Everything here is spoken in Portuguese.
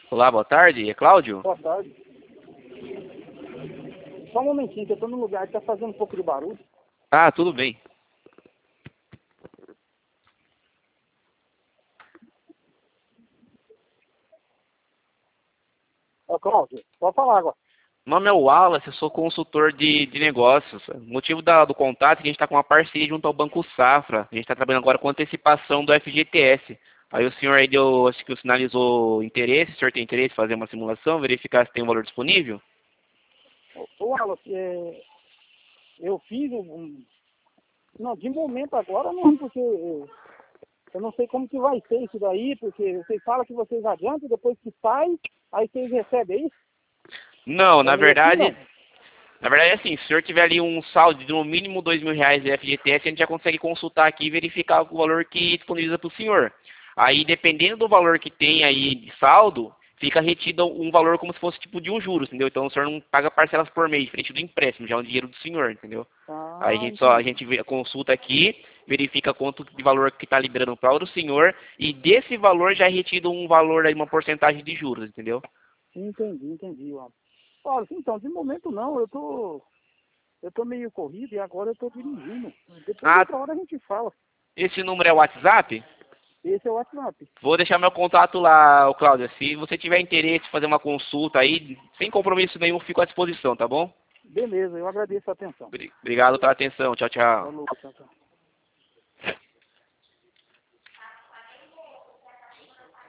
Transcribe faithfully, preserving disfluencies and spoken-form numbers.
Olá, boa tarde. É Cláudio? Boa tarde. Só um momentinho, que eu tô num lugar que tá fazendo um pouco de barulho. Ah, tudo bem. Ô, Cláudio, pode falar agora. Meu nome é Wallace, eu sou consultor de, de negócios. O motivo da- do contato é que a gente está com uma parceria junto ao Banco Safra. A gente está trabalhando agora com antecipação do F G T S. Aí o senhor aí deu, acho que sinalizou interesse, o senhor tem interesse em fazer uma simulação, verificar se tem um valor disponível? Ô, ô Wallace, é, eu fiz um... um- Não, de momento agora não, porque é, eu não sei como que vai ser isso daí, porque vocês falam que vocês adiantam, depois que sai, aí vocês recebem isso. Não, É na meio assim, verdade, não? na verdade é assim, se o senhor tiver ali um saldo de no mínimo dois mil reais de F G T S, a gente já consegue consultar aqui e verificar o valor que disponibiliza para o senhor. Aí, dependendo do valor que tem aí de saldo, fica retido um valor como se fosse tipo de um juros, entendeu? Então o senhor não paga parcelas por mês, diferente do empréstimo, já é um dinheiro do senhor, entendeu? Aí a Ah, gente só a entendi. gente vê- consulta aqui, verifica quanto de valor que está liberando para o senhor, e desse valor já é retido um valor aí, uma porcentagem de juros, entendeu? Entendi, entendi, Wallace. Olha, então, de momento não, eu tô... Eu tô meio corrido e agora eu tô dirigindo. Depois, Ah, outra hora, a gente fala. esse número é o WhatsApp? Esse é o WhatsApp. Vou deixar meu contato lá, ô Cláudio. Se você tiver interesse em fazer uma consulta aí, sem compromisso nenhum, fico à disposição, tá bom? Beleza, eu agradeço a atenção. Obri- Obrigado pela atenção. Tchau, tchau. Falou, tchau, tchau.